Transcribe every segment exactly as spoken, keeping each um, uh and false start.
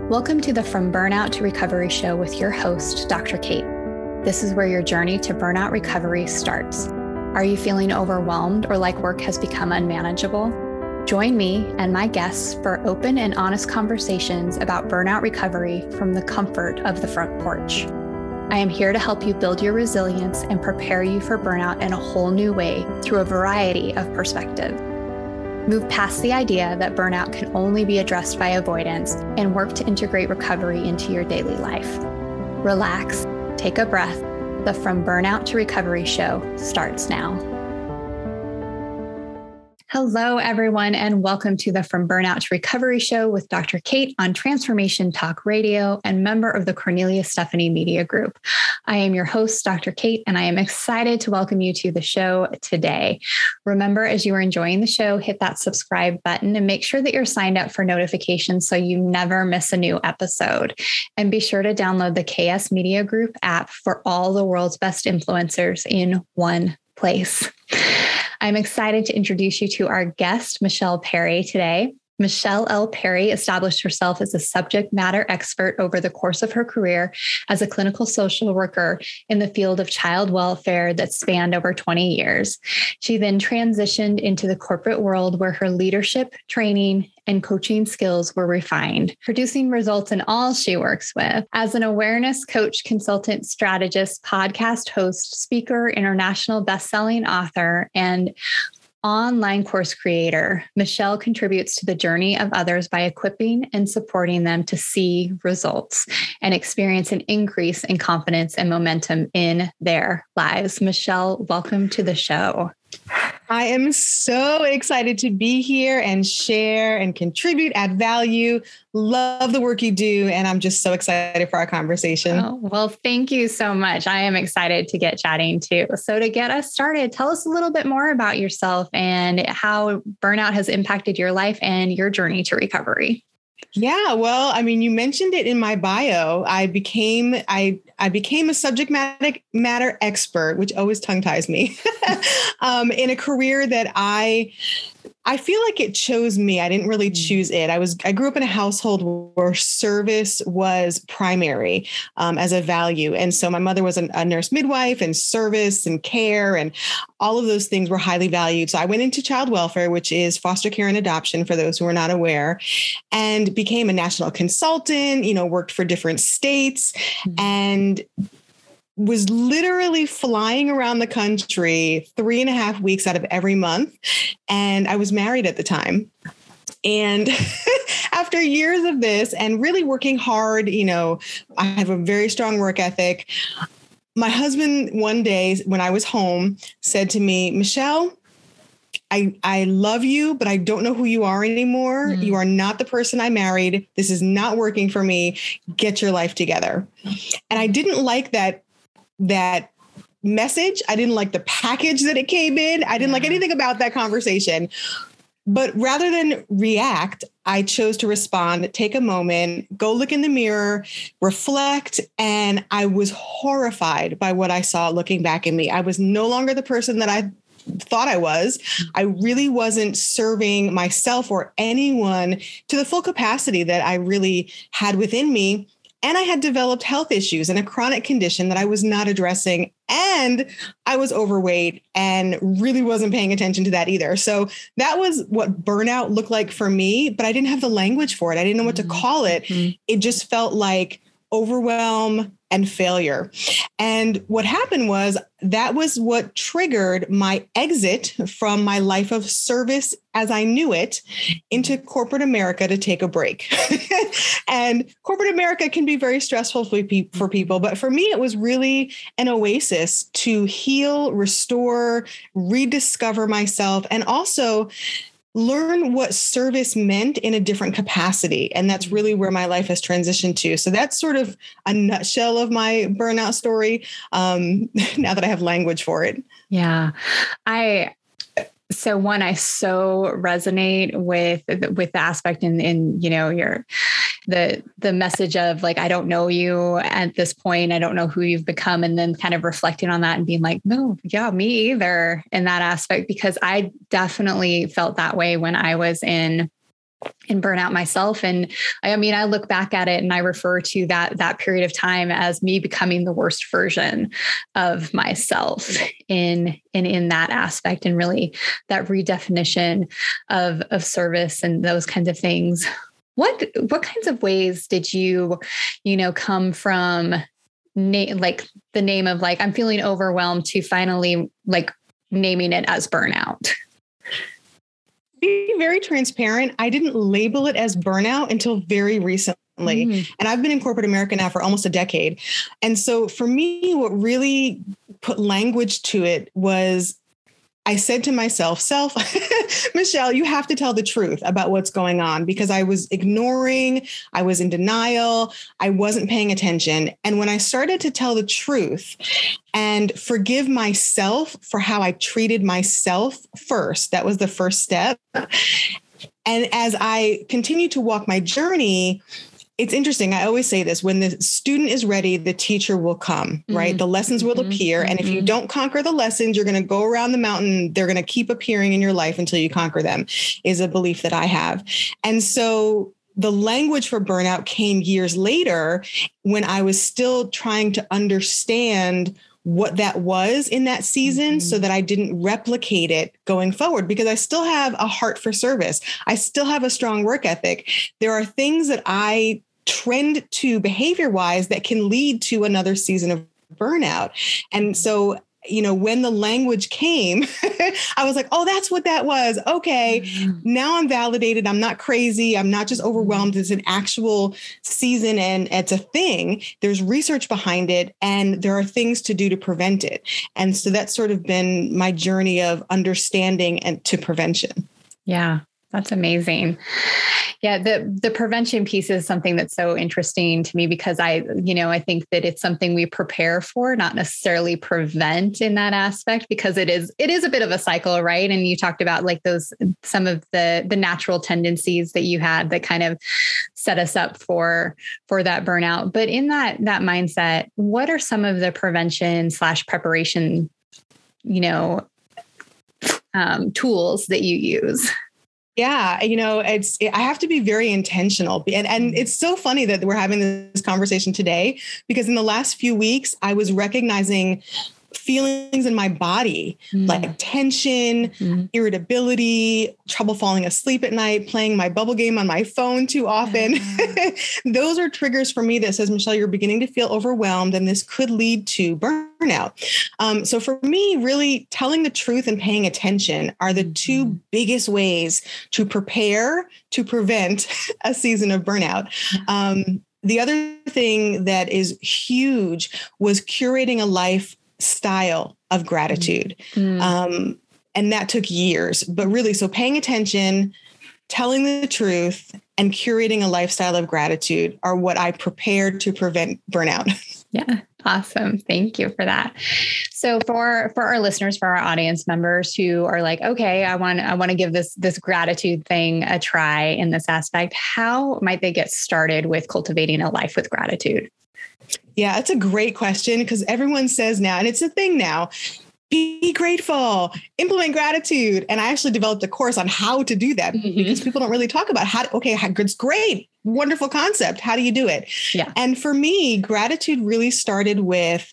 Welcome to the From Burnout to Recovery show with your host, Doctor Kate. This is where your journey to burnout recovery starts. Are you feeling overwhelmed or like work has become unmanageable? Join me and my guests for open and honest conversations about burnout recovery from the comfort of the front porch. I am here to help you build your resilience and prepare you for burnout in a whole new way through a variety of perspectives. Move past the idea that burnout can only be addressed by avoidance and work to integrate recovery into your daily life. Relax, take a breath. The From Burnout to Recovery show starts now. Hello, everyone, and welcome to the From Burnout to Recovery show with Doctor Kate on Transformation Talk Radio and member of the Cornelia Stephanie Media Group. I am your host, Doctor Kate, and I am excited to welcome you to the show today. Remember, as you are enjoying the show, hit that subscribe button and make sure that you're signed up for notifications so you never miss a new episode. And be sure to download the K S Media Group app for all the world's best influencers in one place. I'm excited to introduce you to our guest, Michelle Perry, today. Michelle L. Perry established herself as a subject matter expert over the course of her career as a clinical social worker in the field of child welfare that spanned over twenty years. She then transitioned into the corporate world where her leadership, training, and coaching skills were refined, producing results in all she works with. As an awareness coach, consultant, strategist, podcast host, speaker, international best-selling author, and online course creator, Michelle contributes to the journey of others by equipping and supporting them to see results and experience an increase in confidence and momentum in their lives. Michelle, welcome to the show. I am so excited to be here and share and contribute, add value. Love the work you do. And I'm just so excited for our conversation. Oh, well, thank you so much. I am excited to get chatting too. So to get us started, tell us a little bit more about yourself and how burnout has impacted your life and your journey to recovery. Yeah, well, I mean, you mentioned it in my bio. I became I I became a subject matter matter expert, which always tongue ties me, um, in a career that I I feel like it chose me. I didn't really choose it. I was I grew up in a household where service was primary um, as a value, and so my mother was an, a nurse midwife, and service and care and all of those things were highly valued. So I went into child welfare, which is foster care and adoption for those who are not aware, and became a national consultant, you know, worked for different states mm-hmm. and was literally flying around the country three and a half weeks out of every month. And I was married at the time. And after years of this and really working hard, you know, I have a very strong work ethic. My husband one day when I was home said to me, Michelle, I, I love you, but I don't know who you are anymore. Mm. You are not the person I married. This is not working for me. Get your life together. And I didn't like that, that message. I didn't like the package that it came in. I didn't yeah. like anything about that conversation. But rather than react, I chose to respond, take a moment, go look in the mirror, reflect. And I was horrified by what I saw looking back at me. I was no longer the person that I thought I was. I really wasn't serving myself or anyone to the full capacity that I really had within me. And I had developed health issues and a chronic condition that I was not addressing. And I was overweight and really wasn't paying attention to that either. So that was what burnout looked like for me, but I didn't have the language for it. I didn't know what to call it. Mm-hmm. It just felt like overwhelm and failure. And what happened was that was what triggered my exit from my life of service as I knew it into corporate America to take a break. And corporate America can be very stressful for, pe- for people. But for me, it was really an oasis to heal, restore, rediscover myself, and also learn what service meant in a different capacity. And that's really where my life has transitioned to. So that's sort of a nutshell of my burnout story. Um, now that I have language for it. Yeah. I, so one, I so resonate with, with the aspect in, in, you know, your, the, the message of like, I don't know you at this point. I don't know who you've become. And then kind of reflecting on that and being like, no, yeah, me either in that aspect, because I definitely felt that way when I was in in burnout myself. And I mean, I look back at it and I refer to that, that period of time as me becoming the worst version of myself in, in, in that aspect, and really that redefinition of, of service and those kinds of things. What, what kinds of ways did you, you know, come from na- like the name of like, I'm feeling overwhelmed, to finally like naming it as burnout? Be very transparent. I didn't label it as burnout until very recently. Mm. And I've been in corporate America now for almost a decade. And so for me, what really put language to it was, I said to myself, self, Michelle, you have to tell the truth about what's going on, because I was ignoring, I was in denial, I wasn't paying attention. And when I started to tell the truth and forgive myself for how I treated myself first, that was the first step. And as I continue to walk my journey, it's interesting. I always say this: when the student is ready, the teacher will come, right? Mm-hmm. The lessons will mm-hmm. appear. And mm-hmm. if you don't conquer the lessons, you're going to go around the mountain. They're going to keep appearing in your life until you conquer them, is a belief that I have. And so the language for burnout came years later, when I was still trying to understand what that was in that season, mm-hmm. so that I didn't replicate it going forward, because I still have a heart for service. I still have a strong work ethic. There are things that I trend to behavior wise that can lead to another season of burnout. And so, you know, when the language came, I was like, oh, that's what that was. Okay. Mm-hmm. Now I'm validated. I'm not crazy. I'm not just overwhelmed. It's an actual season and it's a thing. There's research behind it, and there are things to do to prevent it. And so that's sort of been my journey of understanding and to prevention. Yeah. That's amazing. Yeah. The, the prevention piece is something that's so interesting to me, because I, you know, I think that it's something we prepare for, not necessarily prevent in that aspect, because it is, it is a bit of a cycle, right? And you talked about like those, some of the, the natural tendencies that you had that kind of set us up for, for that burnout. But in that, that mindset, what are some of the prevention slash preparation, you know, um, tools that you use? Yeah, you know, it's, I have to be very intentional. And, and it's so funny that we're having this conversation today, because in the last few weeks, I was recognizing feelings in my body, mm. like tension, mm. irritability, trouble falling asleep at night, playing my bubble game on my phone too often. Mm. Those are triggers for me that says, Michelle, you're beginning to feel overwhelmed, and this could lead to burnout. Um, so for me, really telling the truth and paying attention are the two mm. biggest ways to prepare to prevent a season of burnout. Um, the other thing that is huge was curating a life style of gratitude. Mm. Um, and that took years, but really, so paying attention, telling the truth, and curating a lifestyle of gratitude are what I prepared to prevent burnout. Yeah. Awesome. Thank you for that. So for, for our listeners, for our audience members who are like, okay, I want, I want to give this, this gratitude thing a try in this aspect, how might they get started with cultivating a life with gratitude? Yeah, that's a great question, because everyone says now, and it's a thing now, be grateful, implement gratitude. And I actually developed a course on how to do that, mm-hmm. because people don't really talk about how, to, okay, it's great, wonderful concept. How do you do it? Yeah. And for me, gratitude really started with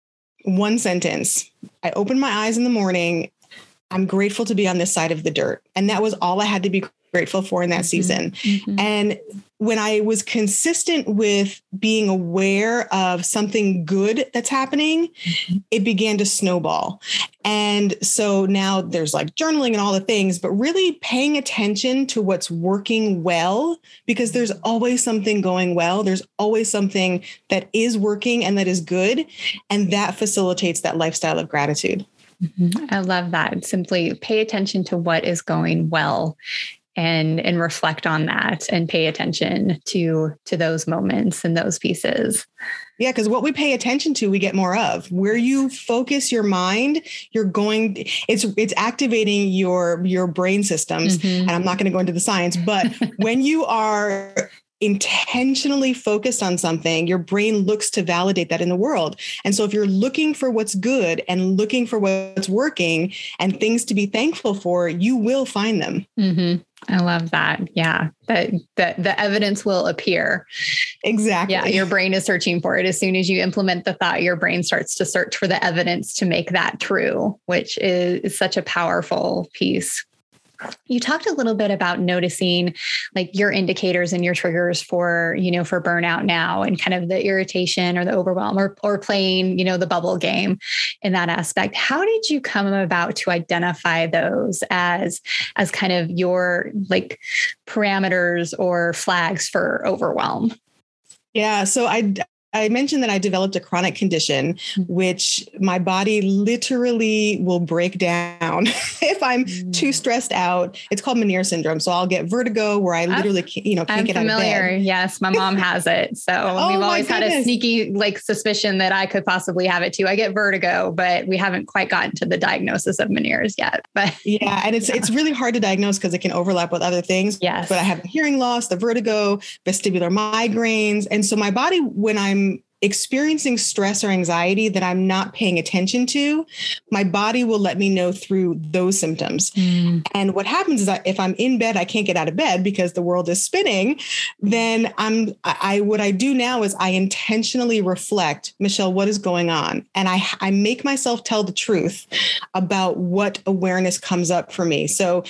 one sentence. I opened my eyes in the morning. I'm grateful to be on this side of the dirt. And that was all I had to be grateful for in that mm-hmm. season. Mm-hmm. And when I was consistent with being aware of something good that's happening, mm-hmm. it began to snowball. And so now there's like journaling and all the things, but really paying attention to what's working well, because there's always something going well. There's always something that is working and that is good. And that facilitates that lifestyle of gratitude. Mm-hmm. I love that. Simply pay attention to what is going well, and, and reflect on that, and pay attention to, to those moments and those pieces. Yeah. Because what we pay attention to, we get more of. Where you focus your mind, you're going, it's, it's activating your, your brain systems. Mm-hmm. And I'm not going to go into the science, but when you are intentionally focused on something, your brain looks to validate that in the world. And so if you're looking for what's good and looking for what's working and things to be thankful for, you will find them. Mm-hmm. I love that. Yeah. That, that the evidence will appear. Exactly. Yeah. Your brain is searching for it. As soon as you implement the thought, your brain starts to search for the evidence to make that true, which is, is such a powerful piece. You talked a little bit about noticing like your indicators and your triggers for, you know, for burnout now, and kind of the irritation or the overwhelm, or, or playing, you know, the bubble game in that aspect. How did you come about to identify those as, as kind of your like parameters or flags for overwhelm? Yeah. So I, I mentioned that I developed a chronic condition, which my body literally will break down if I'm mm. too stressed out. It's called Meniere syndrome. So I'll get vertigo where I literally, can't, you know, can't I'm get familiar. out of bed. Yes, my mom has it. So oh, we've always had a sneaky like suspicion that I could possibly have it too. I get vertigo, but we haven't quite gotten to the diagnosis of Meniere's yet. But yeah, and it's yeah. it's really hard to diagnose because it can overlap with other things. Yes. But I have hearing loss, the vertigo, vestibular migraines, and so my body, when I'm experiencing stress or anxiety that I'm not paying attention to, my body will let me know through those symptoms. Mm. And what happens is that if I'm in bed, I can't get out of bed because the world is spinning, then I'm, I, what I do now is I intentionally reflect, Michelle, what is going on? And I, I make myself tell the truth about what awareness comes up for me. So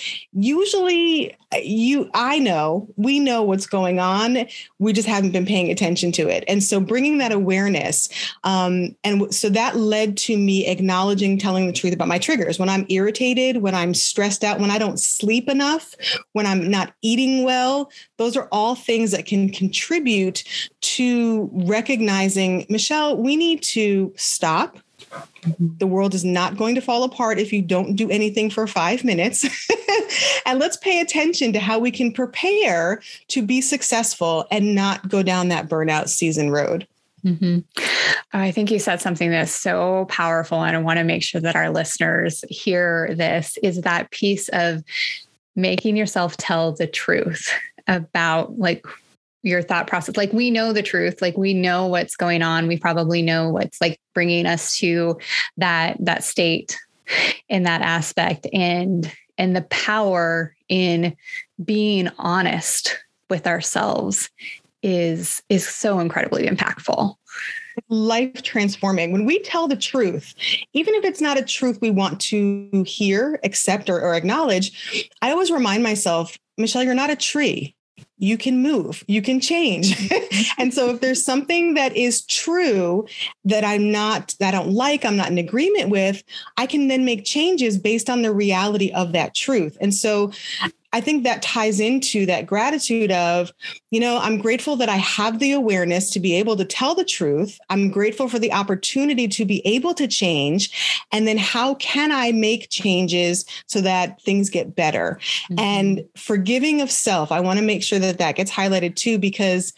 usually you, I know, we know what's going on. We just haven't been paying attention to it. And so bringing that awareness. Um, and so that led to me acknowledging, telling the truth about my triggers. When I'm irritated, when I'm stressed out, when I don't sleep enough, when I'm not eating well, those are all things that can contribute to recognizing, Michelle, we need to stop. The world is not going to fall apart if you don't do anything for five minutes. And let's pay attention to how we can prepare to be successful and not go down that burnout season road. Mm-hmm. I think you said something that's so powerful, and I want to make sure that our listeners hear this, is that piece of making yourself tell the truth about like your thought process. Like we know the truth, like we know what's going on. We probably know what's like bringing us to that, that state in that aspect, and, and the power in being honest with ourselves is, is so incredibly impactful. Life transforming. When we tell the truth, even if it's not a truth we want to hear, accept, or, or acknowledge, I always remind myself, Michelle, you're not a tree. You can move, you can change. And so if there's something that is true that I'm not, that I don't like, I'm not in agreement with, I can then make changes based on the reality of that truth. And so I think that ties into that gratitude of, you know, I'm grateful that I have the awareness to be able to tell the truth. I'm grateful for the opportunity to be able to change. And then how can I make changes so that things get better? Mm-hmm. And forgiving of self, I want to make sure that that gets highlighted too, because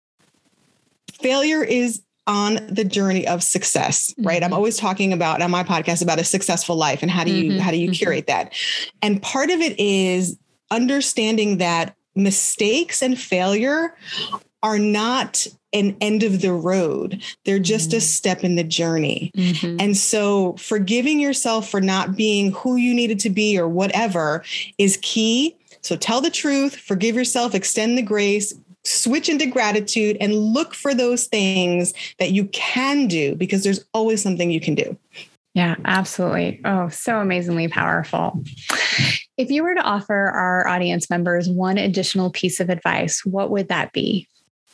failure is on the journey of success, right? Mm-hmm. I'm always talking about on my podcast about a successful life and how do you, mm-hmm. how do you curate that? And part of it is understanding that mistakes and failure are not an end of the road. They're just mm-hmm. a step in the journey. Mm-hmm. And so forgiving yourself for not being who you needed to be or whatever is key. So tell the truth, forgive yourself, extend the grace, switch into gratitude, and look for those things that you can do, because there's always something you can do. Yeah, absolutely. Oh, so amazingly powerful. If you were to offer our audience members one additional piece of advice, what would that be?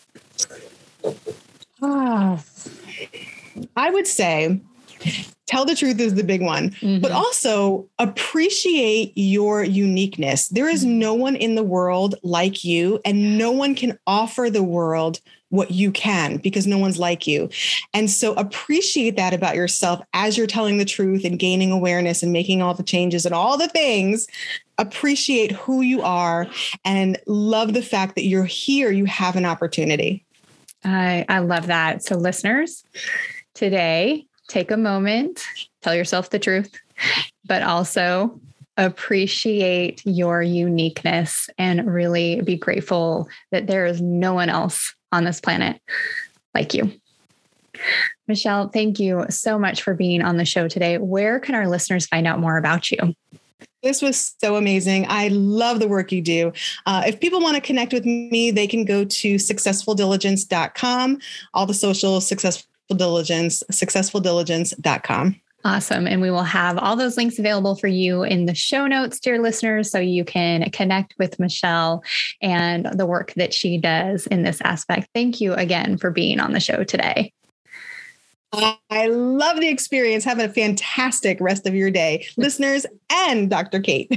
Oh, I would say tell the truth is the big one, mm-hmm. but also appreciate your uniqueness. There is no one in the world like you, and no one can offer the world what you can, because no one's like you. And so appreciate that about yourself as you're telling the truth and gaining awareness and making all the changes and all the things. Appreciate who you are and love the fact that you're here. You have an opportunity. I, I love that. So listeners, today, take a moment, tell yourself the truth, but also appreciate your uniqueness and really be grateful that there is no one else on this planet like you. Michelle, thank you so much for being on the show today. Where can our listeners find out more about you? This was so amazing. I love the work you do. Uh, if people want to connect with me, they can go to successful diligence dot com, all the socials, Successful Diligence, successful diligence dot com. Awesome. And we will have all those links available for you in the show notes, dear listeners, so you can connect with Michelle and the work that she does in this aspect. Thank you again for being on the show today. I love the experience. Have a fantastic rest of your day, listeners and Doctor Kate.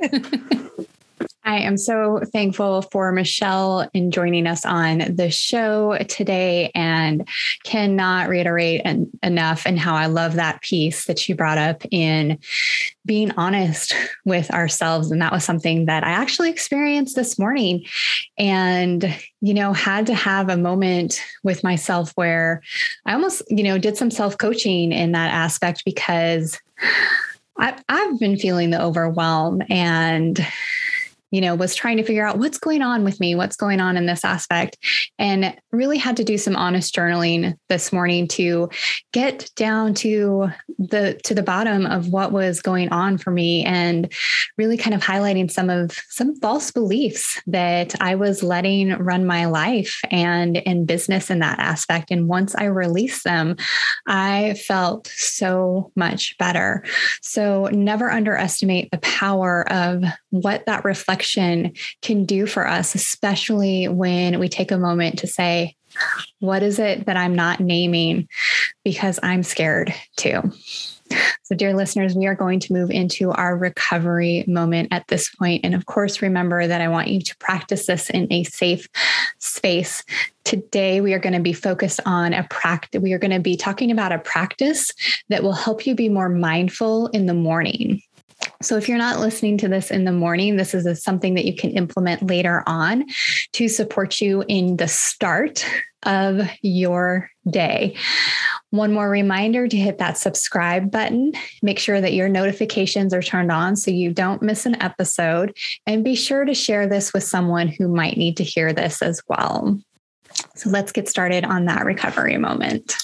I am so thankful for Michelle in joining us on the show today, and cannot reiterate en- enough and how I love that piece that she brought up in being honest with ourselves. And that was something that I actually experienced this morning, and, you know, had to have a moment with myself where I almost, you know, did some self-coaching in that aspect, because I, I've been feeling the overwhelm and you know, was trying to figure out what's going on with me, what's going on in this aspect, and really had to do some honest journaling this morning to get down to the, to the bottom of what was going on for me, and really kind of highlighting some of some false beliefs that I was letting run my life and in business in that aspect. And once I released them, I felt so much better. So never underestimate the power of what that reflection can do for us, especially when we take a moment to say, what is it that I'm not naming because I'm scared too? So, dear listeners, we are going to move into our recovery moment at this point. And of course, remember that I want you to practice this in a safe space. Today, we are going to be focused on a practice. We are going to be talking about a practice that will help you be more mindful in the morning. So if you're not listening to this in the morning, this is a, something that you can implement later on to support you in the start of your day. One more reminder to hit that subscribe button. Make sure that your notifications are turned on so you don't miss an episode, and be sure to share this with someone who might need to hear this as well. So let's get started on that recovery moment.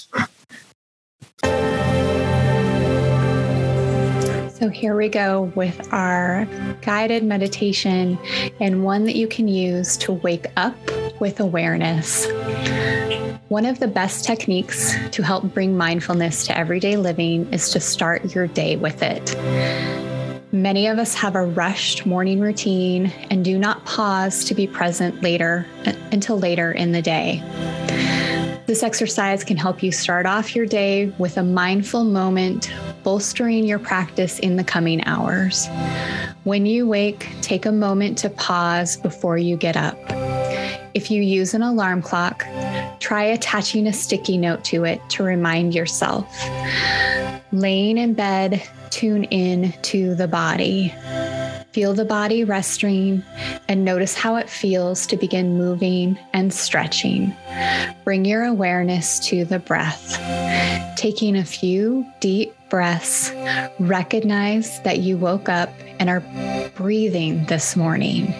So here we go with our guided meditation, and one that you can use to wake up with awareness. One of the best techniques to help bring mindfulness to everyday living is to start your day with it. Many of us have a rushed morning routine and do not pause to be present later until later in the day. This exercise can help you start off your day with a mindful moment, bolstering your practice in the coming hours. When you wake, take a moment to pause before you get up. If you use an alarm clock, try attaching a sticky note to it to remind yourself. Laying in bed, tune in to the body. Feel the body resting and notice how it feels to begin moving and stretching. Bring your awareness to the breath. Taking a few deep breaths, recognize that you woke up and are breathing this morning.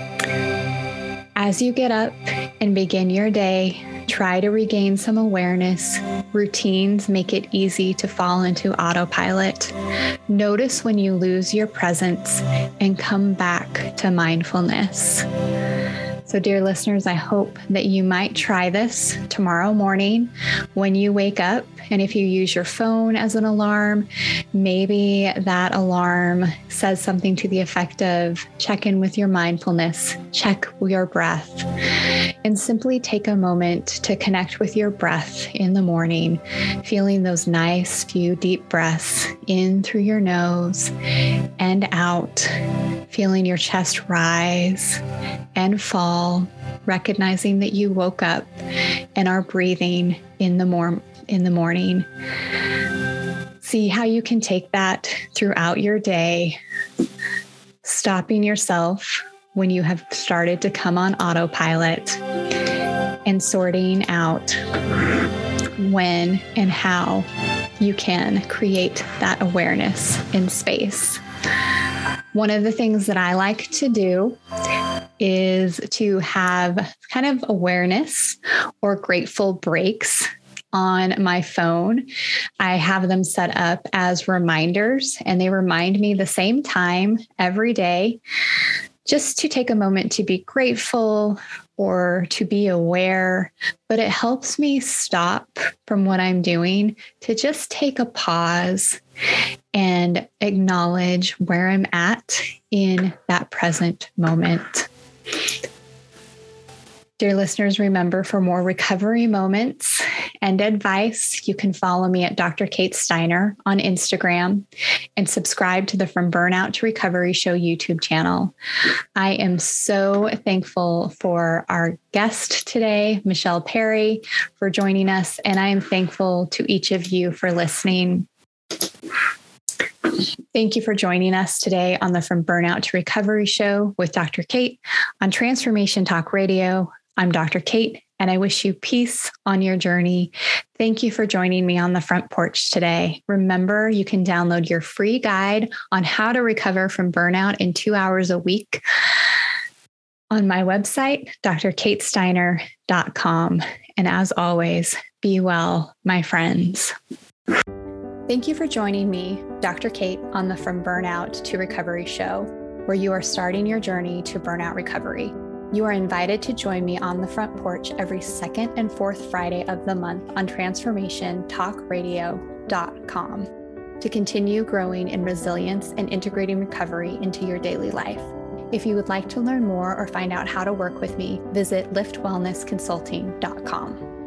As you get up and begin your day, try to regain some awareness. Routines make it easy to fall into autopilot. Notice when you lose your presence and come back to mindfulness. So, dear listeners, I hope that you might try this tomorrow morning when you wake up. And if you use your phone as an alarm, maybe that alarm says something to the effect of check in with your mindfulness, check your breath, and simply take a moment to connect with your breath in the morning, feeling those nice few deep breaths in through your nose and out, feeling your chest rise and fall, recognizing that you woke up and are breathing in the mor- in the morning. See how you can take that throughout your day, stopping yourself when you have started to come on autopilot and sorting out when and how you can create that awareness in space. One of the things that I like to do is to have kind of awareness or grateful breaks on my phone. I have them set up as reminders, and they remind me the same time every day just to take a moment to be grateful or to be aware. But it helps me stop from what I'm doing to just take a pause and acknowledge where I'm at in that present moment. Dear listeners, remember, for more recovery moments and advice, you can follow me at Doctor Kate Steiner on Instagram and subscribe to the From Burnout to Recovery Show YouTube channel. I am so thankful for our guest today, Michelle Perry, for joining us, and I am thankful to each of you for listening. Thank you for joining us today on the From Burnout to Recovery Show with Doctor Kate on Transformation Talk Radio. I'm Doctor Kate, and I wish you peace on your journey. Thank you for joining me on the front porch today. Remember, you can download your free guide on how to recover from burnout in two hours a week on my website, D R kate steiner dot com. And as always, be well, my friends. Thank you for joining me, Doctor Kate, on the From Burnout to Recovery Show, where you are starting your journey to burnout recovery. You are invited to join me on the front porch every second and fourth Friday of the month on transformation talk radio dot com to continue growing in resilience and integrating recovery into your daily life. If you would like to learn more or find out how to work with me, visit lift wellness consulting dot com.